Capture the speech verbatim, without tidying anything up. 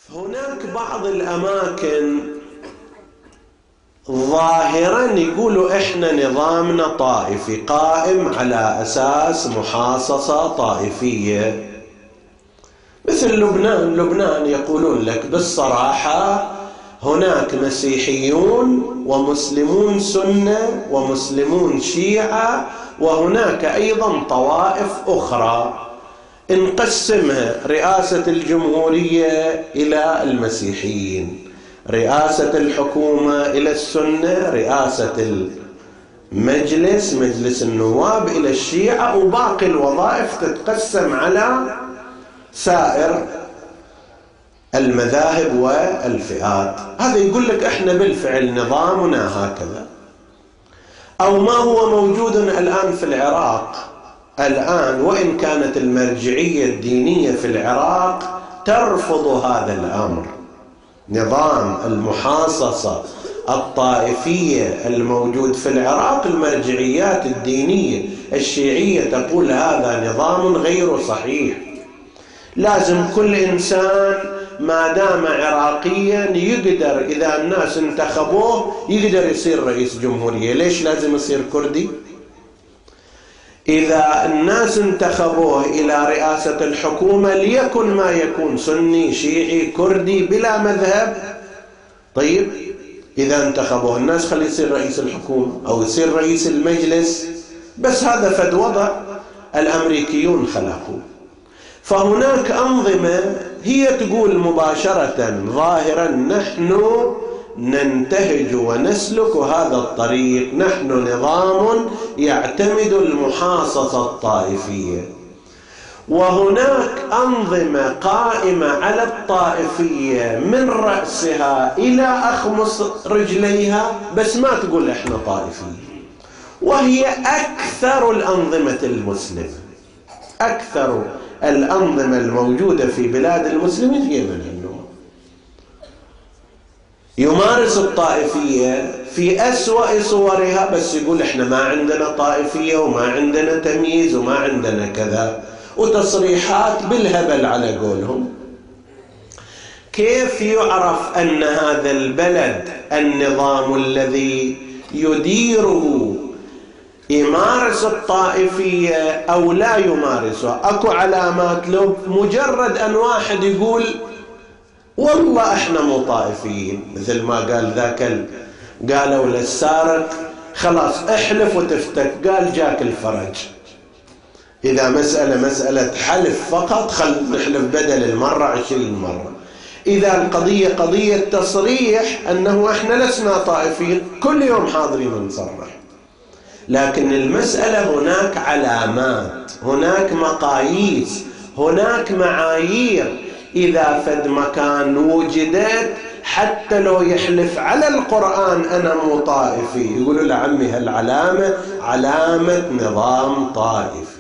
هناك بعض الأماكن ظاهرا يقولوا إحنا نظامنا طائفي قائم على أساس محاصصة طائفية، مثل لبنان. لبنان يقولون لك بالصراحة هناك مسيحيون ومسلمون سنة ومسلمون شيعة، وهناك أيضا طوائف أخرى. نقسمها رئاسة الجمهورية إلى المسيحيين، رئاسة الحكومة إلى السنة، رئاسة المجلس مجلس النواب إلى الشيعة، وباقي الوظائف تتقسم على سائر المذاهب والفئات. هذا يقول لك احنا بالفعل نظامنا هكذا. أو ما هو موجود الآن في العراق الآن، وإن كانت المرجعية الدينية في العراق ترفض هذا الأمر، نظام المحاصصة الطائفية الموجود في العراق، المرجعيات الدينية الشيعية تقول هذا نظام غير صحيح. لازم كل إنسان ما دام عراقيا يقدر، إذا الناس انتخبوه يقدر يصير رئيس جمهورية. ليش لازم يصير كردي؟ إذا الناس انتخبوه إلى رئاسة الحكومة ليكن ما يكون، سني شيعي كردي بلا مذهب، طيب إذا انتخبوه الناس خلي يصير رئيس الحكومة أو يصير رئيس المجلس، بس هذا فد وضع الأمريكيون خلقوه. فهناك أنظمة هي تقول مباشرة ظاهرا نحن ننتهج ونسلك هذا الطريق، نحن نظام يعتمد المحاصصة الطائفية. وهناك أنظمة قائمة على الطائفية من رأسها إلى أخمص رجليها، بس ما تقول إحنا طائفية، وهي أكثر الأنظمة المسلمة. أكثر الأنظمة الموجودة في بلاد المسلمين هي من النوع يمارس الطائفية في أسوأ صورها، بس يقول إحنا ما عندنا طائفية وما عندنا تمييز وما عندنا كذا، وتصريحات بالهبل على قولهم. كيف يعرف أن هذا البلد النظام الذي يديره يمارس الطائفية أو لا يمارسها؟ أكو علامات له، مجرد أن واحد يقول والله احنا مو طائفيين، مثل ما قال ذاك قالوا للسارق خلاص احلف وتفتك، قال جاك الفرج. إذا مسألة مسألة حلف فقط خل نحلف بدل المرة عشرين مرة. إذا القضية قضية تصريح أنه احنا لسنا طائفيين، كل يوم حاضرين نصرح. لكن المسألة هناك علامات، هناك مقاييس، هناك معايير. إذا فد مكان وجدت حتى لو يحلف على القرآن أنا مو طائفي، يقولوا لعمي هالعلامة علامة نظام طائفي.